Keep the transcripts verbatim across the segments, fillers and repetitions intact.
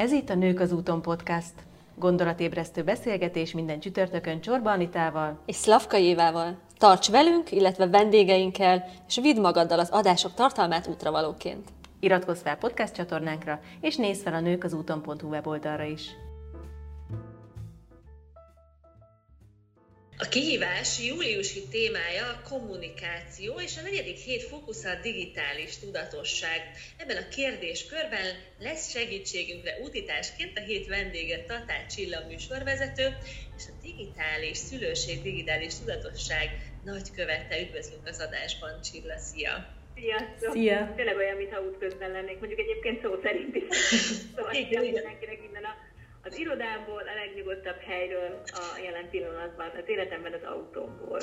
Ez itt a Nők az úton podcast. Gondolatébresztő beszélgetés minden csütörtökön Csorba Anitával és Szlavkai Évával. Tarts velünk, illetve vendégeinkkel, és vidd magaddal az adások tartalmát útravalóként. Iratkozz fel podcast csatornánkra, és nézz fel a nőkazúton pont hu weboldalra is. A kihívás júliusi témája a kommunikáció, és a negyedik hét fókusza a digitális tudatosság. Ebben a kérdéskörben lesz segítségünkre útitásként a hét vendége Tatár Csilla műsorvezető, és a digitális szülőség, digitális tudatosság nagykövete. Üdvözlünk az adásban, Csilla, szia! Sziasztok! Szia! Tényleg olyan, mintha útközben lennék, mondjuk egyébként szó szerint is. Szóval mindenkinek innen a az irodából, a legnyugodtabb helyről a jelen pillanatban, az életemben az autómból.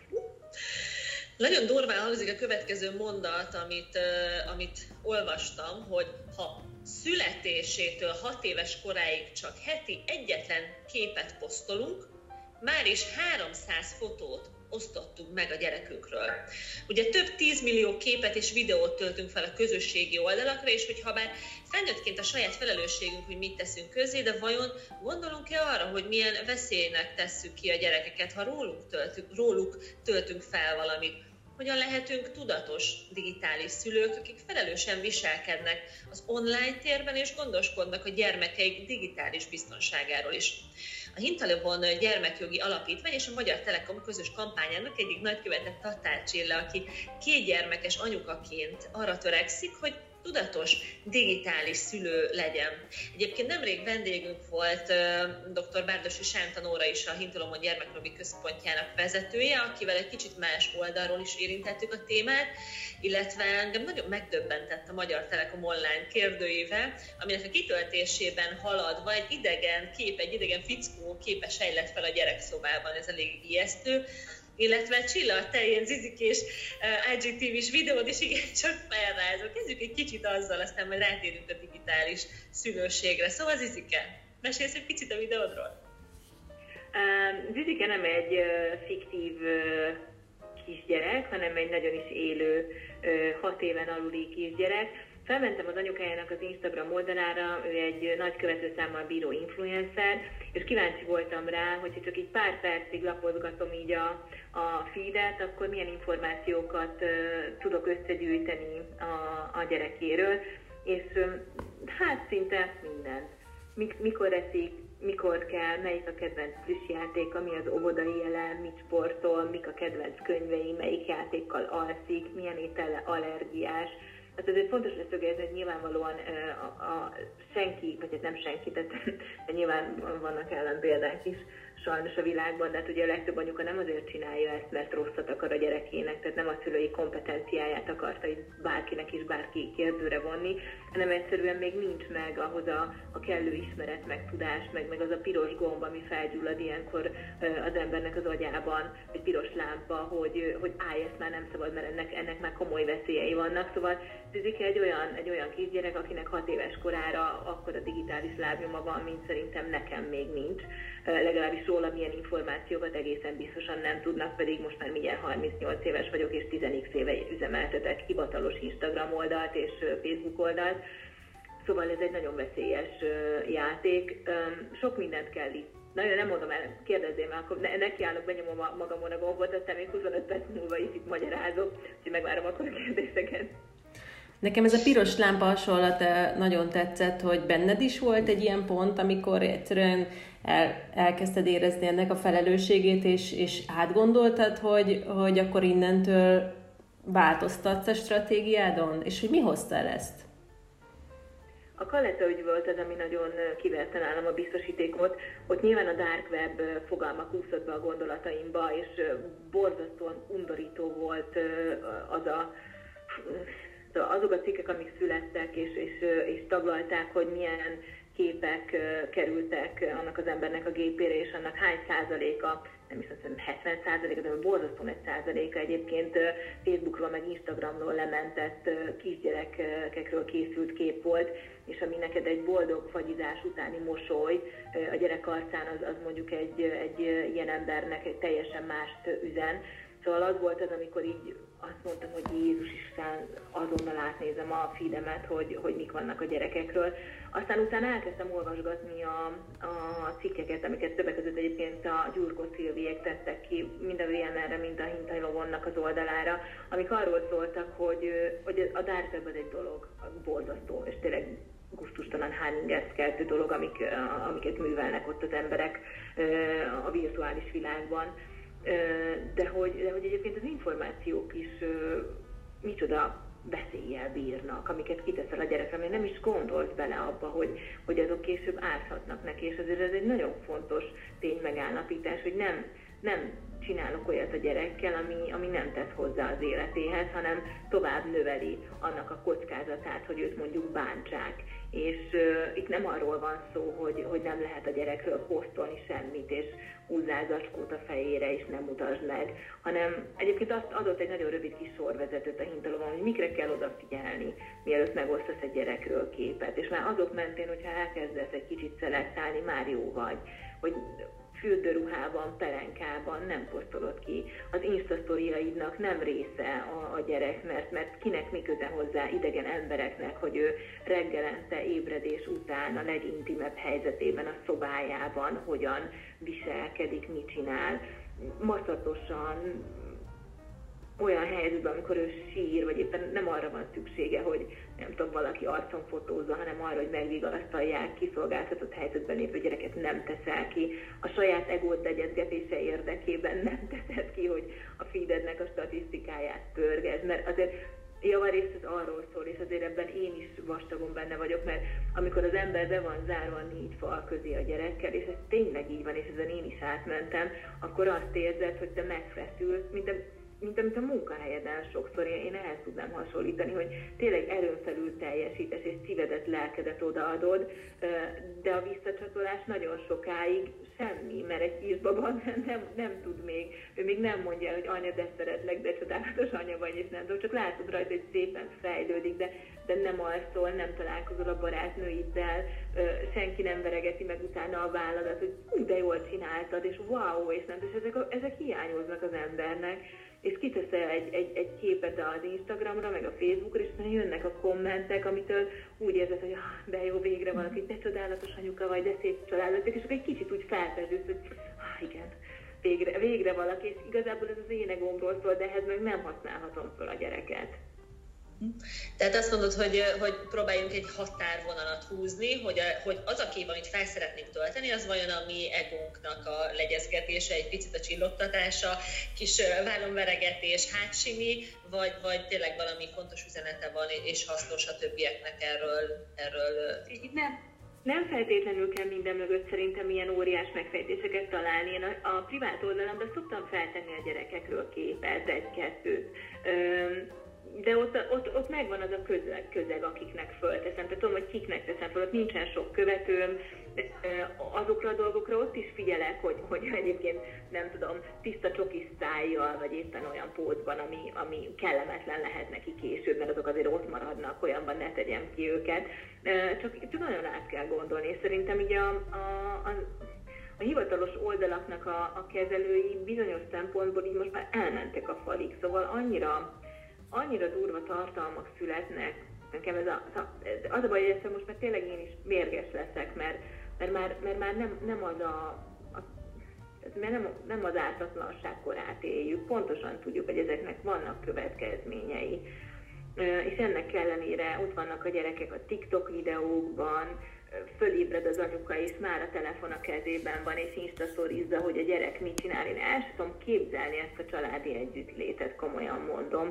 Nagyon durván hangzik a következő mondat, amit, uh, amit olvastam, hogy ha születésétől hat éves koráig csak heti egyetlen képet posztolunk, már is háromszáz fotót osztottunk meg a gyerekünkről. Ugye több tízmillió képet és videót töltünk fel a közösségi oldalakra, és hogyha bár felnőttként a saját felelősségünk, hogy mit teszünk közzé, de vajon gondolunk-e arra, hogy milyen veszélynek tesszük ki a gyerekeket, ha róluk töltünk, róluk töltünk fel valamit? Hogyan lehetünk tudatos digitális szülők, akik felelősen viselkednek az online térben, és gondoskodnak a gyermekeik digitális biztonságáról is. A Hintalobon gyermekjogi alapítvány és a Magyar Telekom közös kampányának egyik nagykövete Tatár Csilla, aki két gyermekes anyukaként arra törekszik, hogy tudatos digitális szülő legyen. Egyébként nemrég vendégünk volt dr. Bárdossy Sánta Nóra is, a Hintalobon gyermekjogi központjának vezetője, akivel egy kicsit más oldalról is érintettük a témát, illetve engem nagyon megdöbbentett a Magyar Telekom online kérdőíve, aminek a kitöltésében haladva egy idegen kép, egy idegen fickó képe sejlett fel a gyerekszobában, ez elég ijesztő. Illetve Csilla, te ilyen zizikés uh, I G T V-s videód is igencsak felrázol. Kezdjük egy kicsit azzal, aztán majd rátérünk a digitális szülőségre. Szóval Zizike, mesélsz egy picit a videódról? Uh, Zizike nem egy uh, fiktív uh, kisgyerek, hanem egy nagyon is élő uh, hat éven aluli kisgyerek. Felmentem az anyukájának az Instagram oldalára, ő egy nagy követőszámmal bíró influencer, és kíváncsi voltam rá, hogyha csak így pár percig lapozgatom így a, a feedet, akkor milyen információkat uh, tudok összegyűjteni a, a gyerekéről, és um, hát szinte mindent. Mik, mikor eszik, mikor kell, melyik a kedvenc plüssjátéka, mi az óvodai elem, mit sportol, mik a kedvenc könyvei, melyik játékkal alszik, milyen ételle allergiás. Hát azért fontos leszögezni, hogy nyilvánvalóan a, a senki, vagy hát nem senki, tehát nyilván vannak ellenpéldák is sajnos a világban, de hát ugye a legtöbb anyuka nem azért csinálja ezt, mert rosszat akar a gyerekének, tehát nem a szülői kompetenciáját akarta így bárkinek is bárki kérdőre vonni, hanem egyszerűen még nincs meg ahhoz a, a kellő ismeret, meg tudás, meg, meg az a piros gomb, ami felgyullad ilyenkor az embernek az agyában, egy piros lámpa, hogy, hogy állj, ezt már nem szabad, mert ennek, ennek már komoly veszélyei vannak. Szóval Zizike egy olyan, egy olyan kisgyerek, akinek hat éves korára akkor a digitális lábnyoma van, mint szerintem nekem még nincs. Legalábbis róla milyen információkat egészen biztosan nem tudnak, pedig most már mindjárt harmincnyolc éves vagyok, és tíz éve üzemeltetek hivatalos Instagram oldalt és Facebook oldalt. Szóval ez egy nagyon veszélyes játék. Sok mindent kell itt. Nagyon nem mondom el, kérdezzél már, akkor ne, nekiállok, benyomom a magamon a gombot, aztán még huszonöt perc múlva is itt magyarázok, úgyhogy megvárom akkor a kérdéseket. Nekem ez a piros lámpa hasonlat nagyon tetszett, hogy benned is volt egy ilyen pont, amikor egyszerűen el, elkezdted érezni ennek a felelősségét, és, és átgondoltad, hogy, hogy akkor innentől változtatsz a stratégiádon, és hogy mi hozta el ezt? A Kaleta ügy volt az, ami nagyon kiverte nálam a biztosítékot. Ott nyilván a dark web fogalmak úszott be a gondolataimba, és borzasztóan undorító volt az a... azok a cikkek, amik születtek, és, és, és taglalták, hogy milyen képek kerültek annak az embernek a gépére, és annak hány százaléka, nem is azt hiszem hetven százaléka, de borzasztó egy százaléka egyébként Facebookról meg Instagramról lementett kisgyerekekről készült kép volt, és ami neked egy boldog fagyizás utáni mosoly a gyerek arcán, az, az mondjuk egy, egy ilyen embernek egy teljesen mást üzen. Szóval az volt az, amikor így azt mondtam, hogy Jézus Isten, azonnal átnézem a feedemet, hogy, hogy mik vannak a gyerekekről. Aztán utána elkezdtem olvasgatni a, a cikkeket, amiket többek között egyébként a Gyurkó Szilviek tettek ki, mind a vé em er-re, mind a Hintajlovonnak az oldalára, amik arról szóltak, hogy, hogy a dark web az egy dolog, borzasztó, és tényleg gusztustalan háningeszkeltő dolog, amik, amiket művelnek ott az emberek a virtuális világban. De hogy, de hogy egyébként az információk is micsoda veszéllyel bírnak, amiket kiteszel a gyerekre, mert nem is gondolt bele abba, hogy, hogy azok később árthatnak neki, és azért ez egy nagyon fontos ténymegállapítás, hogy nem, nem csinálok olyat a gyerekkel, ami, ami nem tesz hozzá az életéhez, hanem tovább növeli annak a kockázatát, hogy őt mondjuk bántsák. És uh, itt nem arról van szó, hogy, hogy nem lehet a gyerekről posztolni semmit, és húzzál zacskót a fejére, és nem mutasd meg, hanem egyébként azt adott egy nagyon rövid kis sorvezetőt a Hintalovon, hogy mikre kell odafigyelni, mielőtt megosztasz egy gyerekről képet. És már azok mentén, hogyha elkezdesz egy kicsit szelektálni, már jó vagy, hogy fürdőruhában, pelenkában nem posztolod ki. Az Insta-sztoriaidnak nem része a, a gyerek, mert, mert kinek mi köze hozzá idegen embereknek, hogy ő reggelente ébredés után a legintimebb helyzetében, a szobájában hogyan viselkedik, mit csinál. Maszatosan, olyan helyzetben, amikor ő sír, vagy éppen nem arra van szüksége, hogy nem tudom, valaki arcon fotózza, hanem arra, hogy megvigasztalják, kiszolgáltatott helyzetben lévő gyereket nem teszel ki. A saját egód degyezgetése érdekében nem teszed ki, hogy a feedednek a statisztikáját pörgez, mert azért javarészt ez arról szól, és azért ebben én is vastagon benne vagyok, mert amikor az ember be van zárva négy fal közé a gyerekkel, és ez tényleg így van, és ezen én is átmentem, akkor azt érzed, hogy te megfeszülsz, mint a mint amit a munkahelyeden sokszor én, én ehhez tudnám hasonlítani, hogy tényleg erőn felül teljesítesz, és szívedet, lelkedet odaadod, de a visszacsatolás nagyon sokáig semmi, mert egy kisbaba nem, nem, nem tud még, ő még nem mondja, hogy anya, de szeretlek, de csodálatos anya vagy, és nem tudom, csak látod rajta, hogy szépen fejlődik, de, de nem alszol, nem találkozol a barátnőiddel, senki nem veregeti meg utána a válladat, hogy ú, de jól csináltad, és wow, és nem, és ezek, ezek hiányoznak az embernek. És kiteszel egy, egy, egy képet az Instagramra, meg a Facebookra, és aztán jönnek a kommentek, amitől úgy érzed, hogy ah, de jó, végre valaki, de csodálatos anyuka vagy, de szép családot, és akkor egy kicsit úgy felfedősz, hogy ah, igen, végre, végre valaki, és igazából ez az én egómról szól, de ehhez meg nem használhatom fel a gyereket. Tehát azt mondod, hogy, hogy próbáljunk egy határvonalat húzni, hogy, a, hogy az a kép, amit fel szeretnénk tölteni, az vajon a mi egónknak a legyezgetése, egy picit a csillogtatása, kis vállonveregetés, hátsimi, vagy, vagy tényleg valami fontos üzenete van, és hasznos a többieknek erről. erről. Nem. Nem feltétlenül kell minden mögött szerintem ilyen óriás megfejtéseket találni. Én a, a privát oldalamra szoktam feltenni a gyerekekről képet, egy-kettőt. De ott, ott, ott megvan az a közeg, közeg, akiknek fölteszem. Tehát tudom, hogy kiknek teszem föl, ott nincsen sok követőm, azokra a dolgokra ott is figyelek, hogy, hogy egyébként nem tudom, tiszta csoki sztájjal, vagy éppen olyan pózban, ami, ami kellemetlen lehet neki később, mert azok azért ott maradnak, olyanban ne tegyem ki őket. Csak, csak nagyon át kell gondolni, és szerintem így a, a, a A hivatalos oldalaknak a, a kezelői bizonyos szempontból így most már elmentek a falig, szóval annyira, annyira durva tartalmak születnek. Nekem ez a, az a baj, hogy ezt most már tényleg én is mérges leszek, mert, mert már, mert már nem, nem az a, a mert nem, nem az ártatlanság korát éljük, pontosan tudjuk, hogy ezeknek vannak következményei. És ennek ellenére ott vannak a gyerekek a TikTok videókban, fölébred az anyuka, és már a telefon a kezében van, és instastorizza, hogy a gyerek mit csinál. Én el sem tudom képzelni ezt a családi együttlétet, komolyan mondom,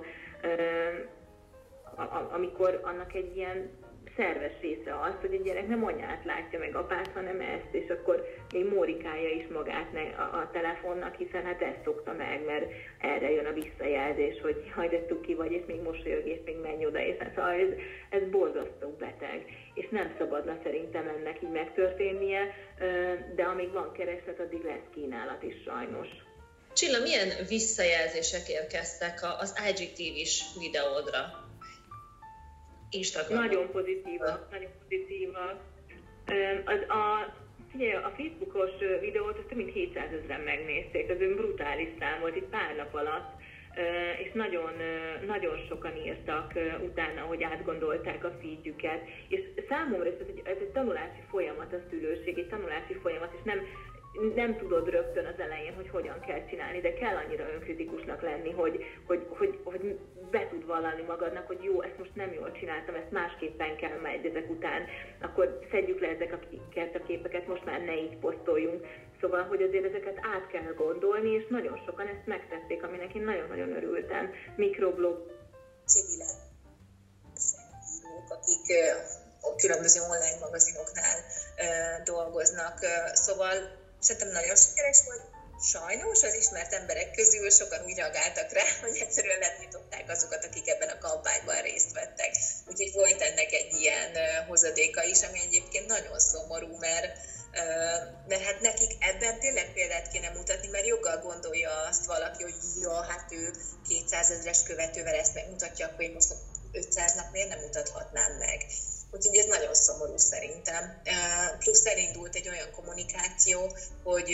amikor annak egy ilyen szerves része az, hogy a gyerek nem anyát látja meg apát, hanem ezt, és akkor még mórikálja is magát a, a telefonnak, hiszen hát ezt szokta meg, mert erre jön a visszajelzés, hogy haj, de tuki vagy, és még mosolyog, és még menj oda, és hát, szóval ez, ez borzasztó beteg, és nem szabadna szerintem ennek így megtörténnie, de amíg van kereslet, addig lesz kínálat is sajnos. Csilla, milyen visszajelzések érkeztek az i gé té vés videódra? Instagram. Nagyon pozitívak, nagyon pozitívak. Az a, figyelj, a Facebookos videót több mint hétszázezren megnézték, az ön brutális szám volt itt pár nap alatt. és nagyon, nagyon sokan írtak utána, hogy átgondolták a feedjüket, és számomra ez egy, ez egy tanulási folyamat, a szülőség, egy tanulási folyamat, és nem, nem tudod rögtön az elején, hogy hogyan kell csinálni, de kell annyira önkritikusnak lenni, hogy, hogy, hogy, hogy be tud vallani magadnak, hogy jó, ezt most nem jól csináltam, ezt másképpen kell majd ezek után, akkor szedjük le ezeket a képeket, most már ne így posztoljunk. Szóval, hogy azért ezeket át kell gondolni, és nagyon sokan ezt megtették, aminek én nagyon-nagyon örültem. Mikroblog. Civilek, írók, akik a különböző online magazinoknál dolgoznak. Szóval szerintem nagyon sikeres volt. Sajnos az ismert emberek közül sokan úgy reagáltak rá, hogy egyszerűen letiltották azokat, akik ebben a kampányban részt vettek. Úgyhogy volt ennek egy ilyen hozadéka is, ami egyébként nagyon szomorú, mert, mert hát nekik ebben tényleg példát kéne mutatni, mert joggal gondolja azt valaki, hogy ja, hát ő kétszázezres követővel ezt megmutatja, akkor én most ötszáznak miért nem mutathatnám meg. Úgyhogy ez nagyon szomorú szerintem. Plusz elindult egy olyan kommunikáció, hogy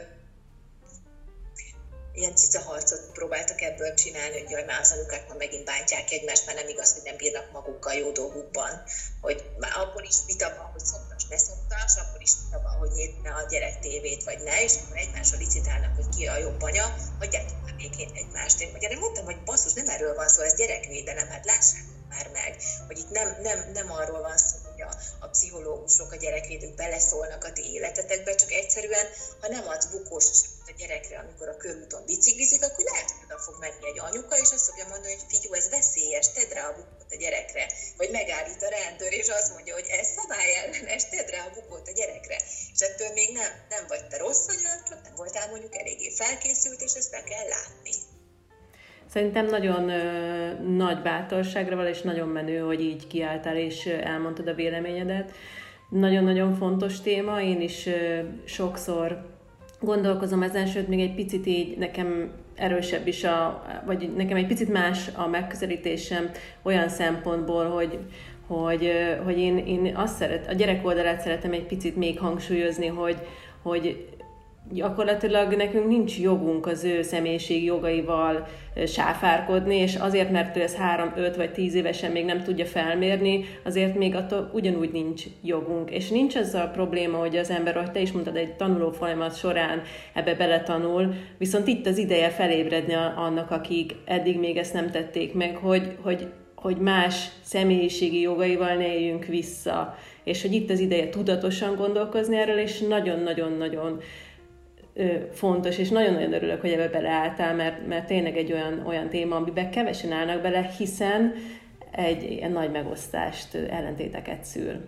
ilyen cicaharcot próbáltak ebből csinálni, hogy jaj, már az anyukák már megint bántják egymást, már nem igaz, hogy nem bírnak magukkal jó dolgukban. Hogy már akkor is vita van, hogy szoktas, ne szoktas, akkor is vita van, hogy nézne a gyerek tévét, vagy ne, és akkor egymással licitálnak, hogy ki a jobb anya, hagyjátok már békén egymást. Én ugye mondtam, hogy basszus, nem erről van szó, ez gyerekvédelem, hát lássák már meg, hogy itt nem, nem, nem arról van szó, hogy a, a pszichológusok, a gyerekvédők beleszólnak a ti életetekbe, csak egyszerűen, ha nem adsz bukós a gyerekre, amikor a körúton biciklizik, akkor lehet, hogy oda fog menni egy anyuka, és azt fogja mondani, hogy figyelj, ez veszélyes, tedd rá a bukót a gyerekre. Vagy megállít a rendőr, és azt mondja, hogy ez szabályellenes, tedd rá a bukót a gyerekre. És ettől még nem, nem vagy te rossz anya, csak nem voltál mondjuk eléggé felkészült, és ezt be kell látni. Szerintem nagyon ö, nagy bátorságra van, és nagyon menő, hogy így kiálltál, és elmondtad a véleményedet. Nagyon-nagyon fontos téma, én is ö, sokszor gondolkozom ezen, sőt, még egy picit így nekem erősebb is, a, vagy nekem egy picit más a megközelítésem olyan szempontból, hogy, hogy, hogy én, én azt szeret, a gyerek oldalát szeretem egy picit még hangsúlyozni, hogy, hogy gyakorlatilag nekünk nincs jogunk az ő személyiség jogaival sáfárkodni, és azért, mert ő ezt három, öt vagy tíz évesen még nem tudja felmérni, azért még attól ugyanúgy nincs jogunk. És nincs az a probléma, hogy az ember, ahogy te is mondtad, egy tanuló folyamat során ebbe beletanul, viszont itt az ideje felébredni annak, akik eddig még ezt nem tették meg, hogy, hogy, hogy más személyiségi jogaival ne éljünk vissza. És hogy itt az ideje tudatosan gondolkozni erről, és nagyon-nagyon-nagyon fontos, és nagyon-nagyon örülök, hogy ebbe beleálltál, mert, mert tényleg egy olyan, olyan téma, amiben kevesen állnak bele, hiszen egy ilyen nagy megosztást, ellentéteket szül.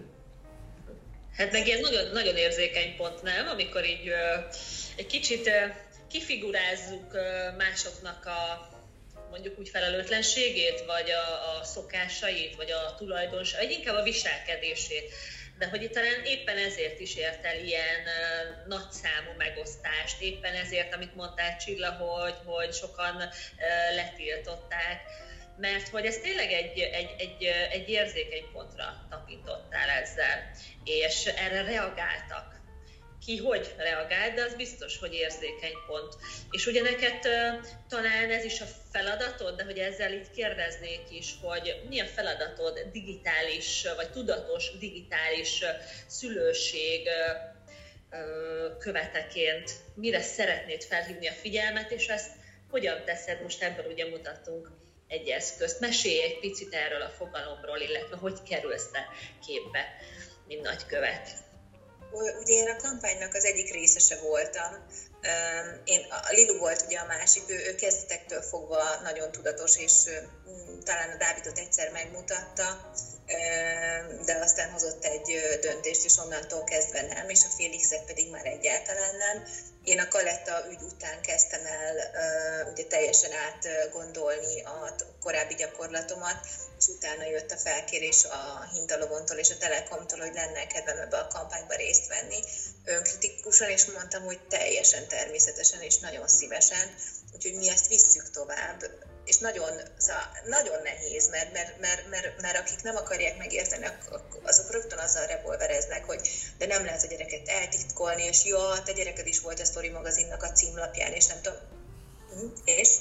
Hát meg ilyen nagyon, nagyon érzékeny pont, nem? Amikor így uh, egy kicsit uh, kifigurázzuk uh, másoknak a mondjuk úgy felelőtlenségét, vagy a, a szokásait, vagy a tulajdonságait, vagy inkább a viselkedését. De hogy itt talán éppen ezért is ért el ilyen uh, nagyszámú megosztást, éppen ezért, amit mondtál Csilla, hogy, hogy sokan uh, letiltották, mert hogy ez tényleg egy, egy, egy, egy érzékeny pontra tapintottál ezzel, és erre reagáltak. Ki hogy reagál, de az biztos, hogy érzékeny pont. És ugye neked uh, talán ez is a feladatod, de hogy ezzel így kérdeznék is, hogy mi a feladatod digitális, vagy tudatos digitális uh, szülőség uh, uh, követeként, mire szeretnéd felhívni a figyelmet, és ezt hogyan teszed? Most ebből ugye mutattunk egy eszközt. Mesélj egy picit erről a fogalomról, illetve hogy kerülsz te képbe, mint nagykövet. Ugye én a kampánynak az egyik részese voltam. Én, a Lilu volt ugye a másik, ő, ő kezdetektől fogva nagyon tudatos, és talán a Dávidot egyszer megmutatta, de aztán hozott egy döntést, és onnantól kezdve nem, és a Félixet pedig már egyáltalán nem. Én a Kaletta ügy után kezdtem el ugye teljesen átgondolni a korábbi gyakorlatomat, és utána jött a felkérés a Hintalovontól és a Telekomtól, hogy lenne kedvem ebbe a kampányba részt venni önkritikusan, és mondtam, hogy teljesen természetesen és nagyon szívesen, úgyhogy mi ezt visszük tovább. És nagyon, szóval nagyon nehéz, mert, mert, mert, mert, mert akik nem akarják megérteni, azok rögtön azzal revolvereznek, hogy de nem lehet a gyereket eltitkolni, és jó, te gyereked is volt a Story magazinnak a címlapján, és nem tudom, és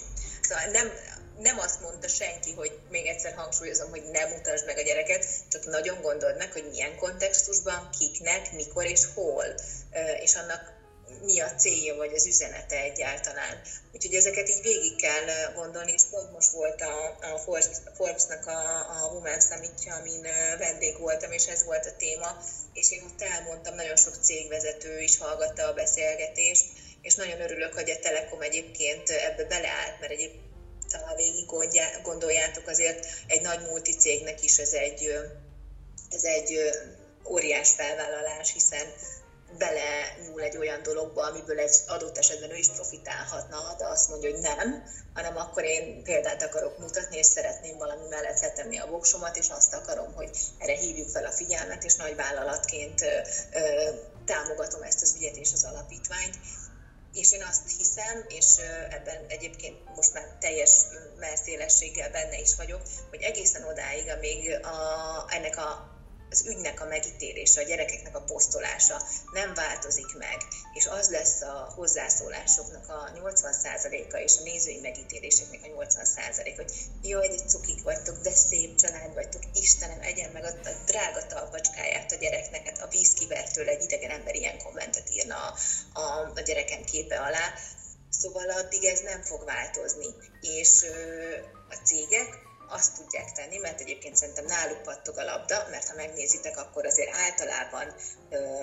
Szóval nem, nem azt mondta senki, hogy még egyszer hangsúlyozom, hogy ne mutasd meg a gyereket, csak nagyon gondold meg, hogy milyen kontextusban, kiknek, mikor és hol, és annak mi a célja, vagy az üzenete egyáltalán. Úgyhogy ezeket így végig kell gondolni, és pont most volt a, a Forbes-nak a, a Women Summit-ja, amin vendég voltam, és ez volt a téma, és én ott elmondtam, nagyon sok cégvezető is hallgatta a beszélgetést, és nagyon örülök, hogy a Telekom egyébként ebbe beleállt, mert egyébként ha végig gondoljátok, azért egy nagy multicégnek is ez egy, ez egy óriás felvállalás, hiszen bele nyúl egy olyan dologba, amiből egy adott esetben ő is profitálhatna, de azt mondja, hogy nem, hanem akkor én példát akarok mutatni, és szeretném valami mellett letenni a voksomat, és azt akarom, hogy erre hívjuk fel a figyelmet, és nagy vállalatként ö, ö, támogatom ezt az ügyet és az alapítványt. És én azt hiszem, és ebben egyébként most már teljes merszélességgel benne is vagyok, hogy egészen odáig, amíg a, ennek a az ügynek a megítélése, a gyerekeknek a posztolása nem változik meg, és az lesz a hozzászólásoknak a nyolcvan százaléka és a nézői megítéléseknek a nyolcvan százaléka, hogy jaj, de cukik vagytok, de szép család vagytok, Istenem, egyen meg a drága talpacskáját a gyereknek, hát a vízkivertől egy idegen ember ilyen kommentet írna a, a, a gyerekem képe alá. Szóval addig ez nem fog változni, és ö, a cégek azt tudják tenni, mert egyébként szerintem náluk pattog a labda, mert ha megnézitek, akkor azért általában ö,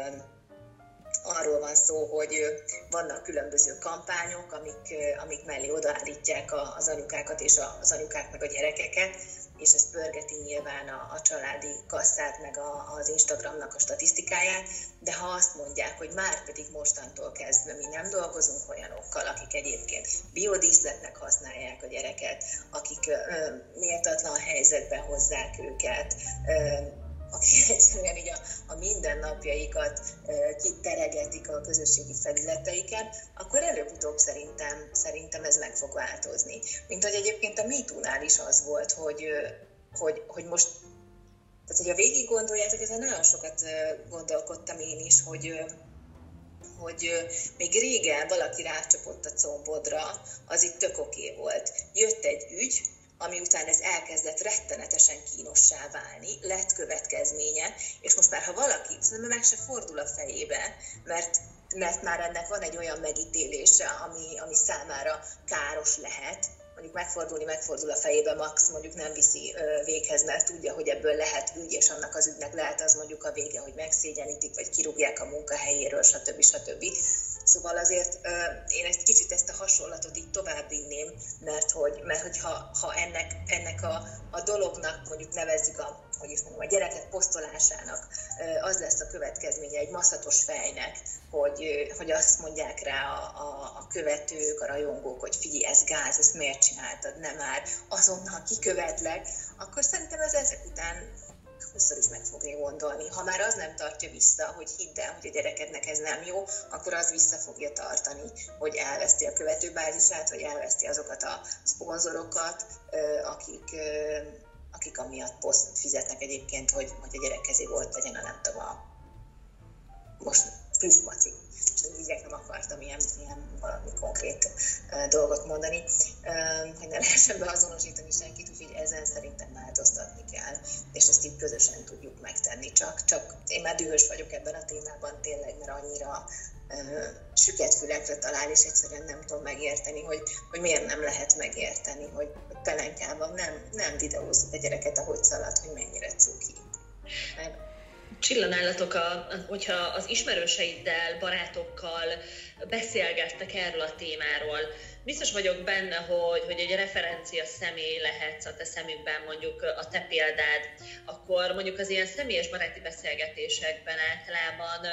arról van szó, hogy vannak különböző kampányok, amik, amik mellé odaállítják az anyukákat és az anyukák meg a gyerekeket, és ez pörgeti nyilván a, a családi kasszát, meg a, az Instagramnak a statisztikáját, de ha azt mondják, hogy már pedig mostantól kezdve mi nem dolgozunk olyanokkal, akik egyébként biodíszletnek használják a gyereket, akik ö, méltatlan helyzetbe hozzák őket, ö, akik egyszerűen így a, a mindennapjaikat e, kiteregetik a közösségi felületeiken, akkor előbb-utóbb szerintem, szerintem ez meg fog változni. Mint hogy egyébként a MeToo-nál is az volt, hogy, hogy, hogy most, tehát hogyha végig gondoljátok, ezen nagyon sokat gondolkodtam én is, hogy, hogy még régen valaki rácsapott a combodra, az itt tök oké volt. Jött egy ügy, ami után ez elkezdett rettenetesen kínossá válni, lett következménye, és most már ha valaki, szerintem meg se fordul a fejébe, mert, mert már ennek van egy olyan megítélése, ami, ami számára káros lehet, mondjuk megfordulni, megfordul a fejébe, max mondjuk nem viszi véghez, mert tudja, hogy ebből lehet ügy, és annak az ügynek lehet az mondjuk a vége, hogy megszégyenítik, vagy kirúgják a munkahelyéről, stb. stb. Szóval azért uh, én egy kicsit ezt a hasonlatot így tovább vinném, mert hogy, mert hogy ha, ha ennek, ennek a, a dolognak mondjuk nevezzük a, hogy is mondjam, a gyerekek posztolásának, uh, az lesz a következménye egy maszatos fejnek, hogy, uh, hogy azt mondják rá a, a, a követők, a rajongók, hogy figyelj, ez gáz, ezt miért csináltad, nem már, azonnal kikövetlek, akkor szerintem ez ezek után húszszor is meg fogja gondolni. Ha már az nem tartja vissza, hogy hidd el, hogy a gyerekednek ez nem jó, akkor az vissza fogja tartani, hogy elveszti a követőbázisát, vagy elveszti azokat a szponzorokat, akik, akik amiatt poszt fizetnek egyébként, hogy, hogy a gyerek kezéből legyen a nem tudom, a most plüsszmaci. És így nem akartam ilyen, ilyen valami konkrét uh, dolgot mondani, uh, hogy ne lehessen beazonosítani senkit, úgyhogy ezen szerintem változtatni kell, és ezt így közösen tudjuk megtenni. Csak, csak én már dühös vagyok ebben a témában tényleg, mert annyira uh, süket fülekre talál, és egyszerűen nem tudom megérteni, hogy, hogy miért nem lehet megérteni, hogy pelenkában nem, nem videózzuk a gyereket, ahogy szalad, hogy mennyire cuki. Mert Csilla, nálatok, a, hogyha az ismerőseiddel, barátokkal beszélgettek erről a témáról, biztos vagyok benne, hogy, hogy egy referencia személy lehetsz a te szemükben, mondjuk a te példád, akkor mondjuk az ilyen személyes baráti beszélgetésekben általában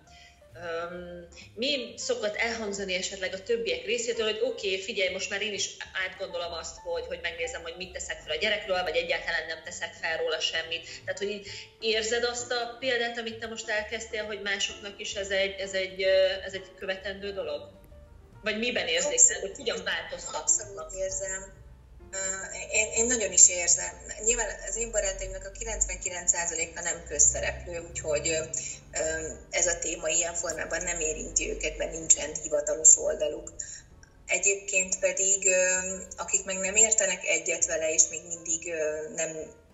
Um, mi szokott elhangzani esetleg a többiek részétől, hogy oké, okay, figyelj, most már én is átgondolom azt, hogy, hogy megnézem, hogy mit teszek fel a gyerekről, vagy egyáltalán nem teszek fel róla semmit. Tehát, hogy így érzed azt a példát, amit te most elkezdtél, hogy másoknak is ez egy, ez egy, ez egy követendő dolog? Vagy miben érzékel, hogy hogyan változtatnak? Abszolút érzem. Én, én nagyon is érzem. Nyilván az én barátaimnak a kilencvenkilenc százaléka nem közszereplő, úgyhogy ez a téma ilyen formában nem érinti őket, mert nincsen hivatalos oldaluk. Egyébként pedig, akik meg nem értenek egyet vele, és még mindig nem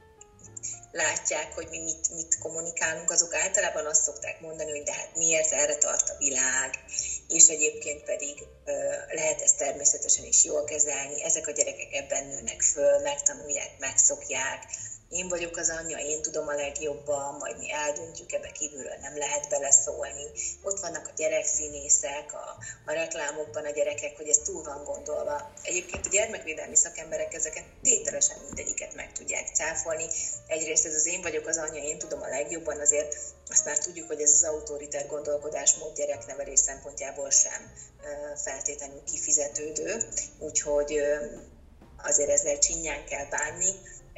látják, hogy mi mit, mit kommunikálunk, azok általában azt szokták mondani, hogy de hát miért erre tart a világ, és egyébként pedig lehet ezt természetesen is jól kezelni, ezek a gyerekek ebben nőnek föl, megtanulják, megszokják, én vagyok az anyja, én tudom a legjobban, majd mi eldöntjük, ebbe kívülről nem lehet beleszólni. Ott vannak a gyerekszínészek, a, a reklámokban a gyerekek, hogy ez túl van gondolva. Egyébként a gyermekvédelmi szakemberek ezeket tételesen mindegyiket meg tudják cáfolni. Egyrészt ez az én vagyok az anyja, én tudom a legjobban, azért azt már tudjuk, hogy ez az autoriter gondolkodásmód gyereknevelés szempontjából sem feltétlenül kifizetődő, úgyhogy azért ezzel csinyán kell bánni,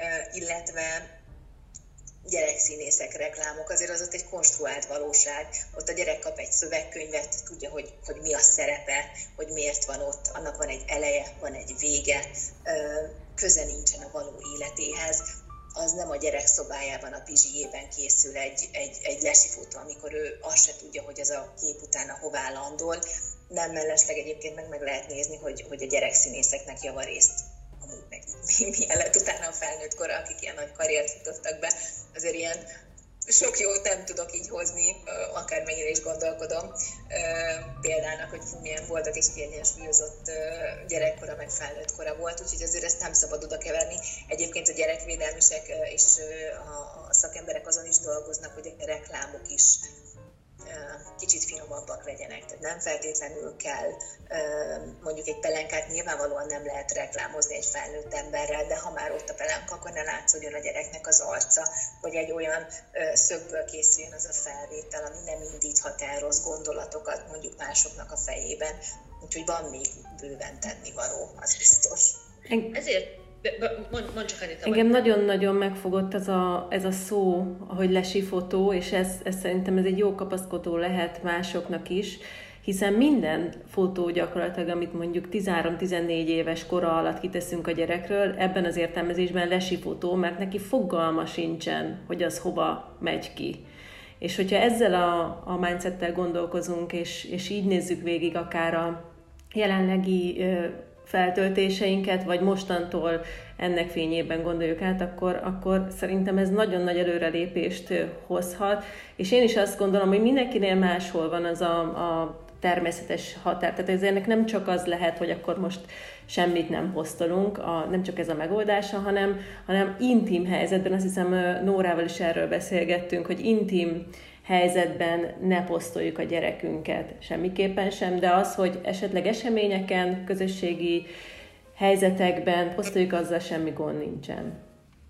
illetve gyerekszínészek, reklámok, azért az ott egy konstruált valóság. Ott a gyerek kap egy szövegkönyvet, tudja, hogy, hogy mi a szerepe, hogy miért van ott, annak van egy eleje, van egy vége, köze nincsen a való életéhez. Az nem a gyerek szobájában, a pizsijében készül egy, egy, egy lesifotó, amikor ő azt se tudja, hogy ez a kép utána hová landol. Nem mellesleg egyébként meg, meg lehet nézni, hogy, hogy a gyerekszínészeknek javarészt amúgy meg mi lett utána a felnőtt kora, akik ilyen nagy karriert futottak be, azért ilyen sok jót nem tudok így hozni, akármennyire is gondolkodom példának, hogy fú, milyen boldog és kiegyensúlyozott gyerekkora, meg felnőtt kora volt, úgyhogy azért ezt nem szabad oda keverni. Egyébként a gyerekvédelmisek és a szakemberek azon is dolgoznak, hogy a reklámok is kicsit finomabbak legyenek, tehát nem feltétlenül kell, mondjuk egy pelenkát nyilvánvalóan nem lehet reklámozni egy felnőtt emberrel, de ha már ott a pelenka, akkor ne látszódjon a gyereknek az arca, vagy egy olyan szögből készüljön az a felvétel, ami nem indíthat el rossz gondolatokat mondjuk másoknak a fejében. Úgyhogy van még bőven tennivaló, az biztos. Ezért Mond, mond csak Anita, engem nagyon-nagyon megfogott ez a, ez a szó, ahogy lesifotó, és ez, ez szerintem ez egy jó kapaszkodó lehet másoknak is, hiszen minden fotó gyakorlatilag, amit mondjuk tizenhárom-tizennégy éves kora alatt kiteszünk a gyerekről, ebben az értelmezésben lesifotó, mert neki fogalma sincsen, hogy az hova megy ki. És hogyha ezzel a, a mindsettel gondolkozunk, és, és így nézzük végig akár a jelenlegi feltöltéseinket, vagy mostantól ennek fényében gondoljuk át, akkor, akkor szerintem ez nagyon nagy előrelépést hozhat. És én is azt gondolom, hogy mindenkinél máshol van az a, a természetes határ. Tehát ez ennek nem csak az lehet, hogy akkor most semmit nem posztolunk, a, nem csak ez a megoldása, hanem, hanem intim helyzetben, azt hiszem Nórával is erről beszélgettünk, hogy intim helyzetben ne posztoljuk a gyerekünket, semmiképpen sem, de az, hogy esetleg eseményeken, közösségi helyzetekben posztoljuk, azzal semmi gond nincsen.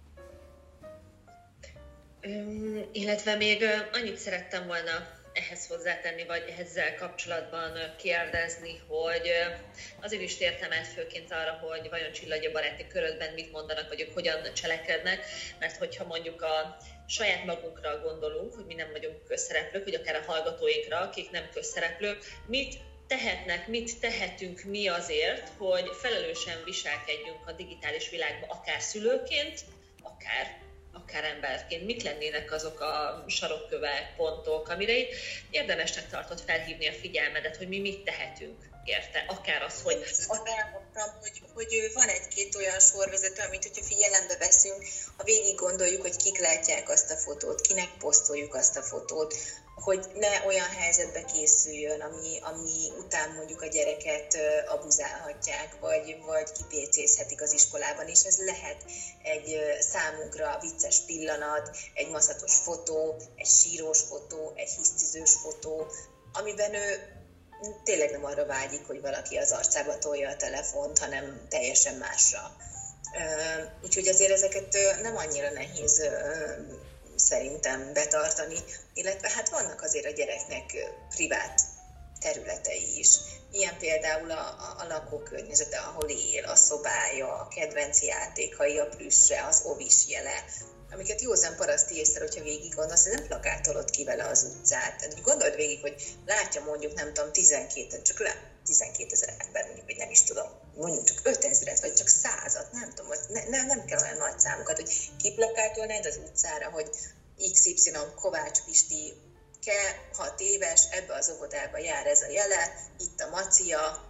Um, illetve még annyit szerettem volna ehhez hozzátenni, vagy ezzel kapcsolatban kérdezni, hogy azért is tértem át főként arra, hogy vajon Csillagya baráti körödben mit mondanak, vagy ők hogyan cselekednek, mert hogyha mondjuk a saját magunkra gondolunk, hogy mi nem vagyunk közszereplők, vagy akár a hallgatóinkra, akik nem közszereplők, mit tehetnek, mit tehetünk mi azért, hogy felelősen viselkedjünk a digitális világban, akár szülőként, akár akár emberként, mik lennének azok a sarokkövek, pontok, amire itt érdemesnek tartott felhívni a figyelmedet, hogy mi mit tehetünk érte. Akár az, hogy... Azt elmondtam, hogy, hogy van egy-két olyan sorvezető, amit hogyha figyelembe veszünk, ha végig gondoljuk, hogy kik látják azt a fotót, kinek posztoljuk azt a fotót, hogy ne olyan helyzetbe készüljön, ami, ami után mondjuk a gyereket abuzálhatják, vagy, vagy kipécézhetik az iskolában, és ez lehet egy számunkra vicces pillanat, egy maszatos fotó, egy sírós fotó, egy hisztizős fotó, amiben ő tényleg nem arra vágyik, hogy valaki az arcába tolja a telefont, hanem teljesen másra. Úgyhogy azért ezeket nem annyira nehéz szerintem betartani, illetve hát vannak azért a gyereknek privát területei is. Ilyen például a, a lakókörnyezete, ahol él, a szobája, a kedvenc játékai, a plüsse, az ovis jele, amiket józan paraszti észre, hogyha végig gondolsz, nem plakátolod ki vele az utcát. Tehát gondold végig, hogy látja mondjuk, nem tudom, tizenkét, csak le, tizenkétezer ember, mondjuk, vagy nem is tudom, mondjuk csak ötezret, vagy csak százat, nem tudom, ne, ne, nem kell olyan nagy számokat, hogy kiplakátolnád az utcára, hogy iksz ipszilon Kovács Pisti ke, hat éves, ebbe az óvodába jár ez a jele, itt a Macia,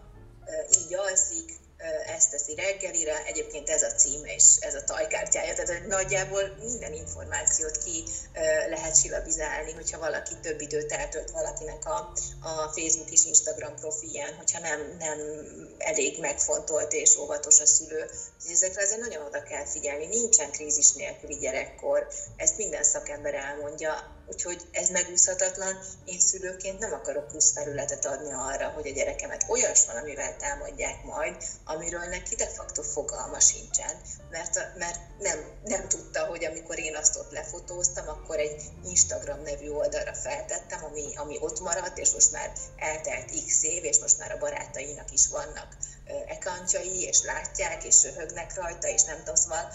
így alszik, ezt teszi reggelire, egyébként ez a címe és ez a tajkártyája, tehát nagyjából minden információt ki lehet silabizálni, hogyha valaki több időt eltölt valakinek a, a Facebook és Instagram profilján, hogyha nem, nem elég megfontolt és óvatos a szülő. Ezekre azért nagyon oda kell figyelni, nincsen krízis nélküli gyerekkor, ezt minden szakember elmondja, úgyhogy ez megúszhatatlan. Én szülőként nem akarok plusz felületet adni arra, hogy a gyerekemet olyas valamivel támadják majd, amiről neki de facto fogalma sincsen, mert, mert nem, nem tudta, hogy amikor én azt ott lefotóztam, akkor egy Instagram nevű oldalra feltettem, ami, ami ott maradt, és most már eltelt x év, és most már a barátainak is vannak accountjai, és látják, és röhögnek rajta, és nem tudom, szóval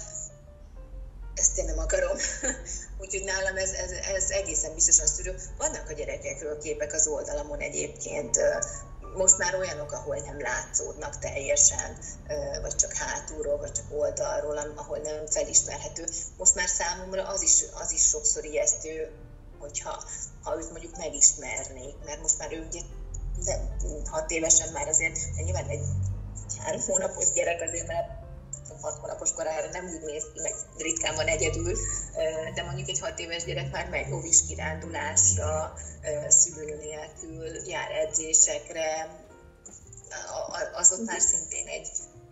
ezt én nem akarom. Úgyhogy nálam ez, ez, ez egészen biztosan szülő. Vannak a gyerekekről képek az oldalamon egyébként, most már olyanok, ahol nem látszódnak teljesen, vagy csak hátulról, vagy csak oldalról, ahol nem felismerhető. Most már számomra az is, az is sokszor ijesztő, hogyha ha őt mondjuk megismernék, mert most már ő ugye nem, hat évesen már azért, nyilván egy három hónapos gyerek azért már hat hónapos korára nem úgy néz ki, meg ritkán van egyedül, de mondjuk egy hat éves gyerek már megy óvis kirándulásra, szülő nélkül, jár edzésekre, az ott már szintén egy,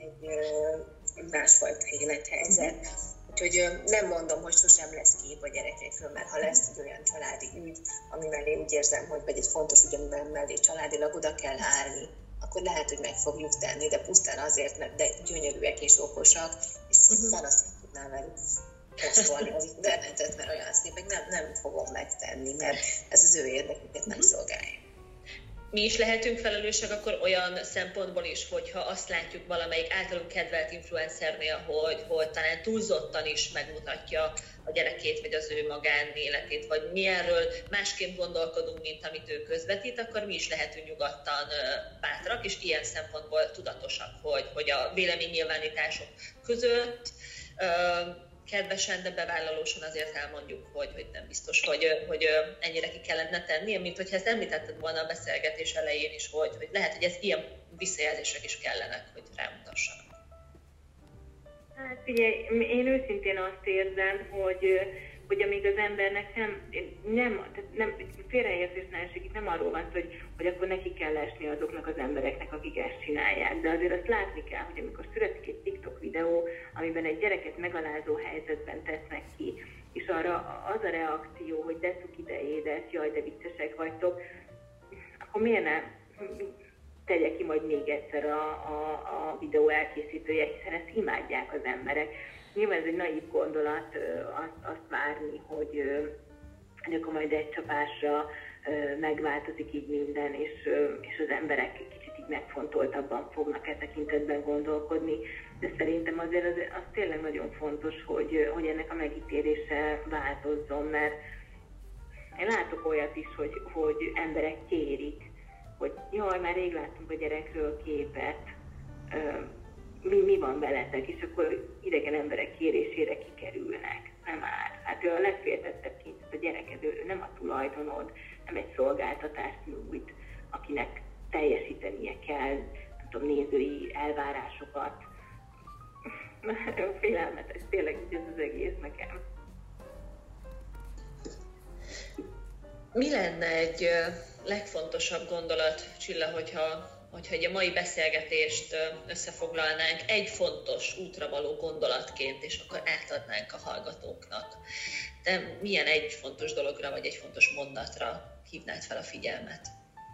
egy másfajta élethelyzet. Úgyhogy nem mondom, hogy sosem lesz kép a gyerekekről, mert ha lesz egy olyan családi ügy, ami mellé úgy érzem, hogy vagy egy fontos ügy, amivel mellé családilag oda kell állni, akkor lehet, hogy meg fogjuk tenni, de pusztán azért, mert de gyönyörűek és okosak, és szanaszét tudnám velük kóstolni az internetet, mert olyan szépek, nem, nem fogom megtenni, mert ez az ő érdeküket nem szolgálja. Mi is lehetünk felelősek akkor olyan szempontból is, hogyha azt látjuk valamelyik általunk kedvelt influencernél, hogy, hogy talán túlzottan is megmutatja a gyerekét, vagy az ő magánéletét, vagy mi erről másként gondolkodunk, mint amit ő közvetít, akkor mi is lehetünk nyugodtan bátrak, és ilyen szempontból tudatosak, hogy, hogy a véleménynyilvánítások között kedvesen, de bevállalósan azért elmondjuk, hogy, hogy nem biztos, hogy, hogy ennyire ki kellene tenni, mint hogyha ezt említetted volna a beszélgetés elején is, hogy, hogy lehet, hogy ez ilyen visszajelzések is kellenek, hogy rámutassanak. Hát figyelj, én őszintén azt érzem, hogy, hogy amíg az embernek nem, nem, nem félreértés ne esik, itt nem arról van szó, hogy, hogy akkor neki kell esni azoknak az embereknek, akik ezt csinálják, de azért azt látni kell, hogy amikor születik egy TikTok videó, amiben egy gyereket megalázó helyzetben tesznek ki, és arra az a reakció, hogy de cuki, de édes, jaj, de viccesek vagytok, akkor miért ne tegye ki majd még egyszer a, a, a videó elkészítője, hiszen ezt imádják az emberek. Nyilván ez egy naív gondolat azt, azt várni, hogy, hogy akkor majd egy csapásra megváltozik így minden, és, és az emberek kicsit így megfontoltabban fognak e tekintetben gondolkodni. De szerintem azért az, az tényleg nagyon fontos, hogy, hogy ennek a megítélése változzon, mert én látok olyat is, hogy, hogy emberek kérik, hogy jaj, már rég láttunk a gyerekről képet, mi, mi van veletek, és akkor idegen emberek kérésére kikerülnek. Nem áll. Hát ő a legféltettebb kint, a gyereked, ő nem a tulajdonod, nem egy szolgáltatást nyújt, akinek teljesítenie kell, nem tudom, nézői elvárásokat. Félelmetes, tényleg így ez az egész nekem. Mi lenne egy legfontosabb gondolat, Csilla, hogyha, hogyha egy a mai beszélgetést összefoglalnánk egy fontos útra való gondolatként, és akkor átadnánk a hallgatóknak? De milyen egy fontos dologra, vagy egy fontos mondatra hívnád fel a figyelmet?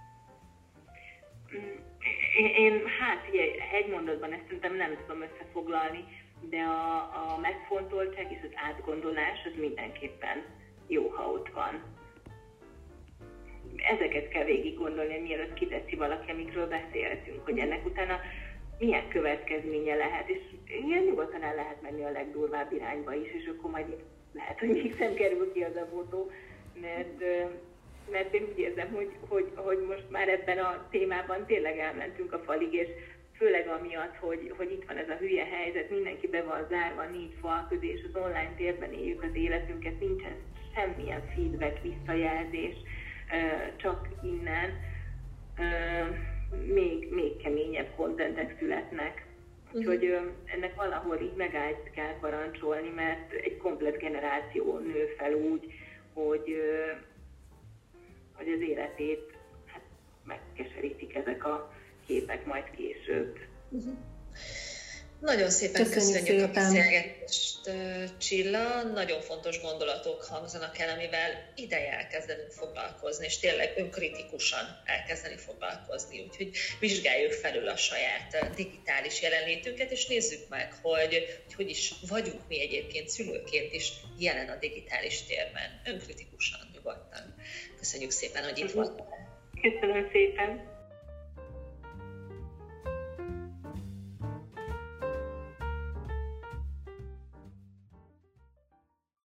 Én, hát ugye, egy mondatban ezt szerintem nem tudom összefoglalni, de a, a megfontoltság és az átgondolás az mindenképpen jó, ha ott van. Ezeket kell végig gondolni, mielőtt kiteszi valaki, amikről beszéltünk, hogy ennek utána milyen következménye lehet, és ilyen nyugodtan el lehet menni a legdurvább irányba is, és akkor majd lehet, hogy mégsem kerül ki az a fotó, mert, mert én úgy érzem, hogy, hogy, hogy most már ebben a témában tényleg elmentünk a falig, és főleg amiatt, hogy, hogy itt van ez a hülye helyzet, mindenki be van zárva négy fal közé, és az online térben éljük az életünket, nincsen semmilyen feedback, visszajelzés, csak innen. még, még keményebb kontentek születnek. Úgyhogy uh-huh. ennek valahol így megállt kell parancsolni, mert egy komplett generáció nő fel úgy, hogy, hogy az életét hát, megkeserítik ezek a képek majd később. Uh-huh. Nagyon szépen köszönjük, köszönjük szépen. A beszélgetést, Csilla. Nagyon fontos gondolatok hangzanak el, amivel ideje elkezdenünk foglalkozni, és tényleg önkritikusan elkezdeni foglalkozni. Úgyhogy vizsgáljuk felül a saját digitális jelenlétünket, és nézzük meg, hogy hogy, hogy is vagyunk mi egyébként szülőként is jelen a digitális térben. Önkritikusan, nyugodtan. Köszönjük szépen, hogy itt voltál. Köszönöm szépen.